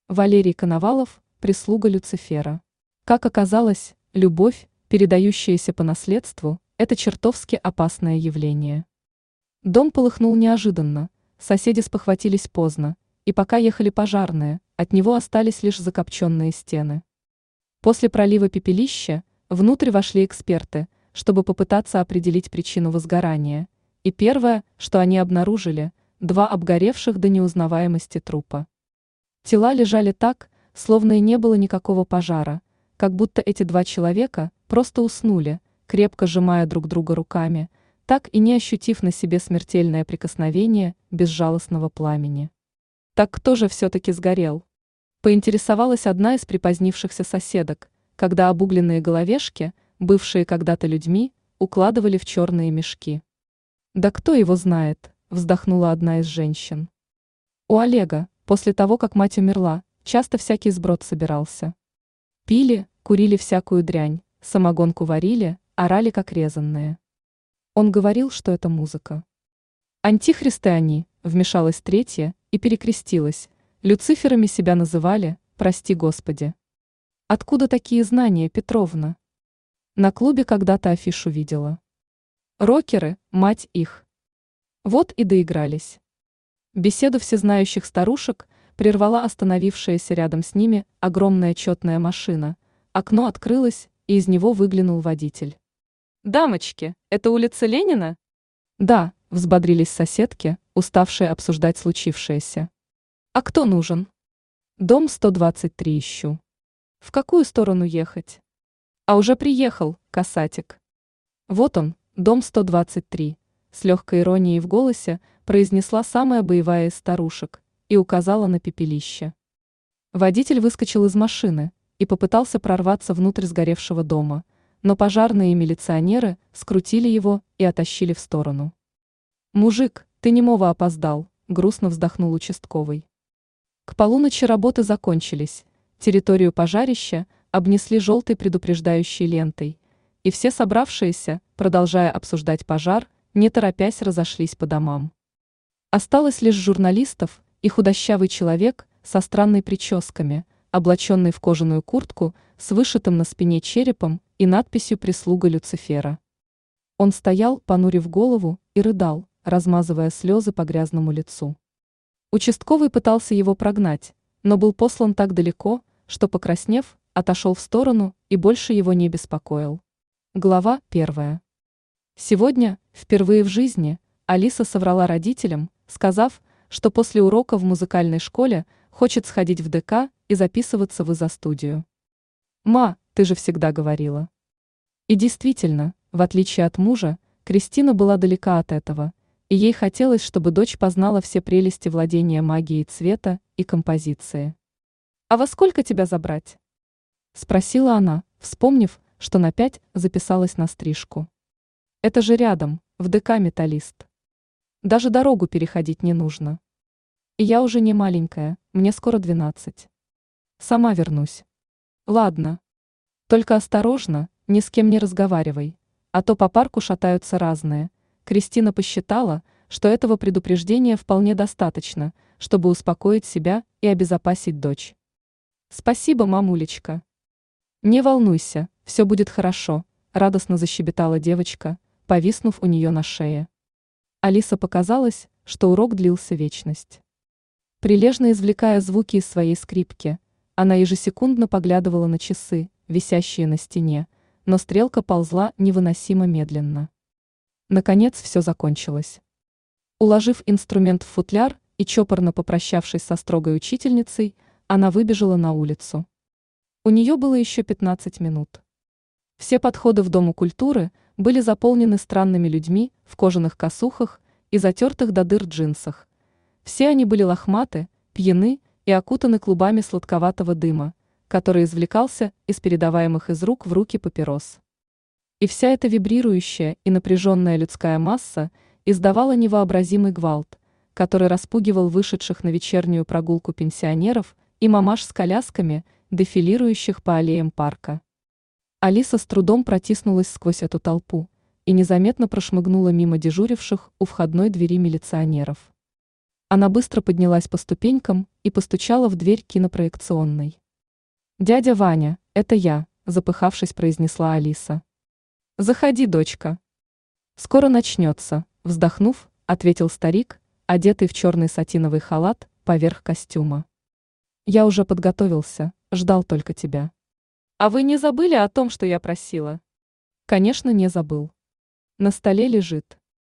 Валерий Коновалов, прислуга Люцифера. Как оказалось, любовь, передающаяся по наследству, это чертовски опасное явление. Дом полыхнул неожиданно, соседи спохватились поздно, и пока ехали пожарные, от него остались лишь закопченные стены. После пролива пепелища внутрь вошли эксперты, чтобы попытаться определить причину возгорания, и первое, что они обнаружили, 2 обгоревших до неузнаваемости трупа. Тела лежали так, словно и не было никакого пожара, как будто эти 2 человека просто уснули, крепко сжимая друг друга руками, так и не ощутив на себе смертельное прикосновение безжалостного пламени. Так кто же все-таки сгорел? Поинтересовалась одна из припозднившихся соседок, когда обугленные головешки, бывшие когда-то людьми, укладывали в черные мешки. «Да кто его знает?» – вздохнула одна из женщин. У Олега, после того, как мать умерла, часто всякий сброд собирался. Пили, курили всякую дрянь, самогонку варили, орали как резанные. Он говорил, что это музыка. «Антихристы они», – вмешалась третья и перекрестилась. Люциферами себя называли, прости Господи. Откуда такие знания, Петровна? На клубе когда-то афишу видела. Рокеры, мать их. Вот и доигрались. Беседу всезнающих старушек прервала остановившаяся рядом с ними огромная четная машина. Окно открылось, и из него выглянул водитель. «Дамочки, это улица Ленина?» «Да», – взбодрились соседки, уставшие обсуждать случившееся. «А кто нужен?» «Дом 123 ищу». «В какую сторону ехать?» «А уже приехал, касатик». «Вот он, дом 123», – с легкой иронией в голосе произнесла самая боевая из старушек и указала на пепелище. Водитель выскочил из машины и попытался прорваться внутрь сгоревшего дома, но пожарные и милиционеры скрутили его и оттащили в сторону. «Мужик, ты немого опоздал», – грустно вздохнул участковый. К полуночи работы закончились, территорию пожарища обнесли желтой предупреждающей лентой, и все собравшиеся, продолжая обсуждать пожар, не торопясь разошлись по домам. Осталось лишь журналистов и худощавый человек со странной прическами, облаченный в кожаную куртку с вышитым на спине черепом и надписью «Прислуга Люцифера». Он стоял, понурив голову, и рыдал, размазывая слезы по грязному лицу. Участковый пытался его прогнать, но был послан так далеко, что, покраснев, отошел в сторону и больше его не беспокоил. Глава 1. Сегодня, впервые в жизни, Алиса соврала родителям, сказав, что после урока в музыкальной школе хочет сходить в ДК и записываться в изо-студию. «Ма, ты же всегда говорила». И действительно, в отличие от мужа, Кристина была далека от этого, и ей хотелось, чтобы дочь познала все прелести владения магией цвета и композиции. «А во сколько тебя забрать?» – спросила она, вспомнив, что на 5 записалась на стрижку. «Это же рядом, в ДК «Металлист». Даже дорогу переходить не нужно. И я уже не маленькая, мне скоро 12. Сама вернусь». «Ладно. Только осторожно, ни с кем не разговаривай, а то по парку шатаются разные». Кристина посчитала, что этого предупреждения вполне достаточно, чтобы успокоить себя и обезопасить дочь. «Спасибо, мамулечка». «Не волнуйся, все будет хорошо», – радостно защебетала девочка, повиснув у нее на шее. Алиса показалось, что урок длился вечность. Прилежно извлекая звуки из своей скрипки, она ежесекундно поглядывала на часы, висящие на стене, но стрелка ползла невыносимо медленно. Наконец все закончилось. Уложив инструмент в футляр и чопорно попрощавшись со строгой учительницей, она выбежала на улицу. У нее было еще 15 минут. Все подходы в Дому культуры были заполнены странными людьми в кожаных косухах и затертых до дыр джинсах. Все они были лохматы, пьяны и окутаны клубами сладковатого дыма, который извлекался из передаваемых из рук в руки папирос. И вся эта вибрирующая и напряженная людская масса издавала невообразимый гвалт, который распугивал вышедших на вечернюю прогулку пенсионеров и мамаш с колясками, дефилирующих по аллеям парка. Алиса с трудом протиснулась сквозь эту толпу и незаметно прошмыгнула мимо дежуривших у входной двери милиционеров. Она быстро поднялась по ступенькам и постучала в дверь кинопроекционной. «Дядя Ваня, это я», – запыхавшись, произнесла Алиса. «Заходи, дочка». «Скоро начнется», – вздохнув, ответил старик, одетый в черный сатиновый халат поверх костюма. «Я уже подготовился, ждал только тебя». «А вы не забыли о том, что я просила?» «Конечно, не забыл. На столе лежит